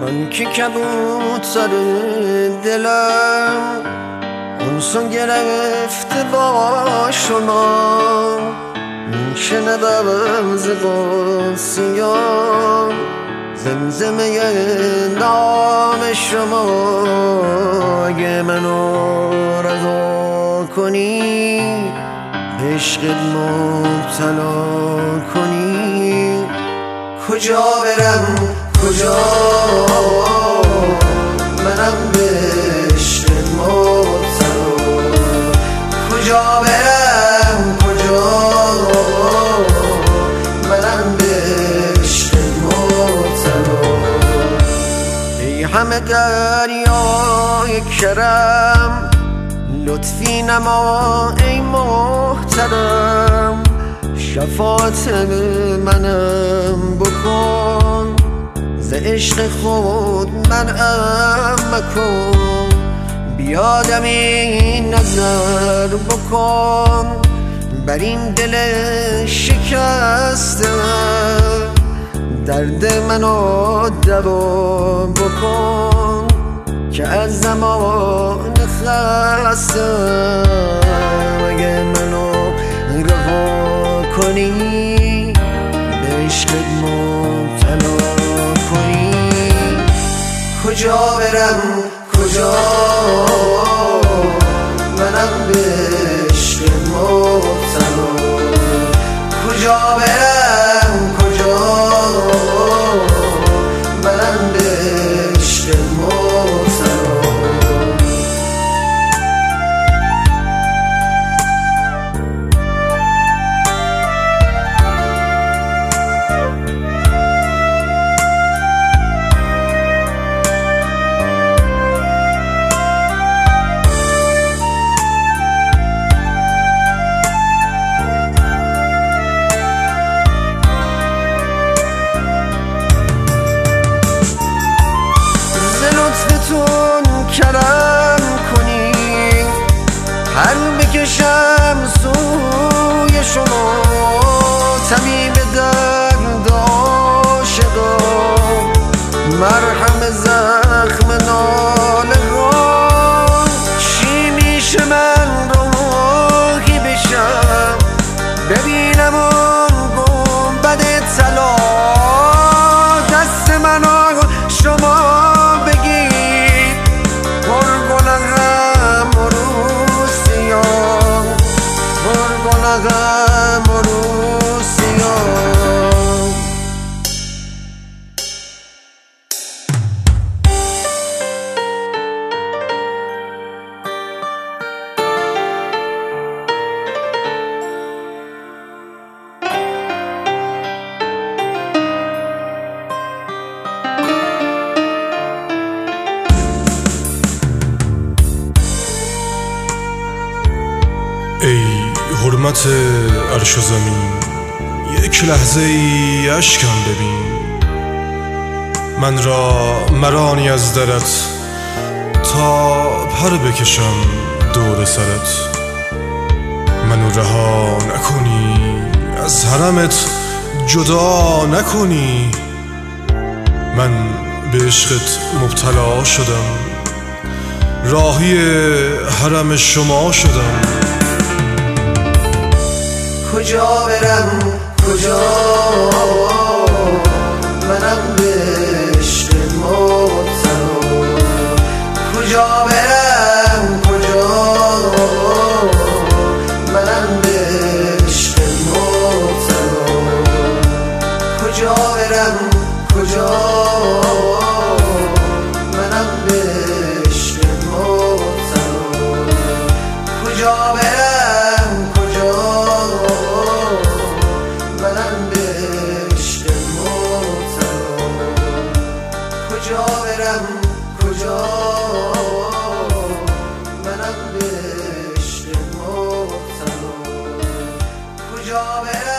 من که کبوتر دلم اونسون گرفته با شما، میشنوم ز قدسیان زمزمه نام شما. اگه منو رها کنی، به عشقت مبتلا کنی، کجا برم کجا منم به عشقت مبتلا، کجا برم کجا منم به عشقت مبتلا. ای همه دریای کرم، لطفی نما ای محترم، شفاعت منم بکن، ز عشق خود منعم مکن. بیادمی نظر بکن بر این دل شکسته، درد منو دوا بکن که از زمان خسته. اگه منو رها کنی، به عشقت مبتلا کنی، کجا برم کجا منم به عشقت مبتلا، کجا برم کجا منم به عشقت مبتلا. کرم کنی هر بکشم سوی شما، طبیب درد عاشقا، مرهم زخم ناله ها. چی میشه من راهی بشم، ببینم اون گنبد طلا، دست منو شما ای حرمت عرش و زمین، یک لحظه ای اشکم ببین. من را مرانی از درت تا پر بکشم دور سرت. منو رها نکنی، از حرمت جدا نکنی. من به عشقت مبتلا شدم، راهی حرم شما شدم. کجا برم کجا منم به عشقت مبتلا، کجا برم کجا منم به عشقت مبتلا، کجا برم کجا منم به عشقت مبتلا، کجا برم کجا منم به عشقت مبتلا، کجا برم کجا منم به عشقت مبتلا، کجا برم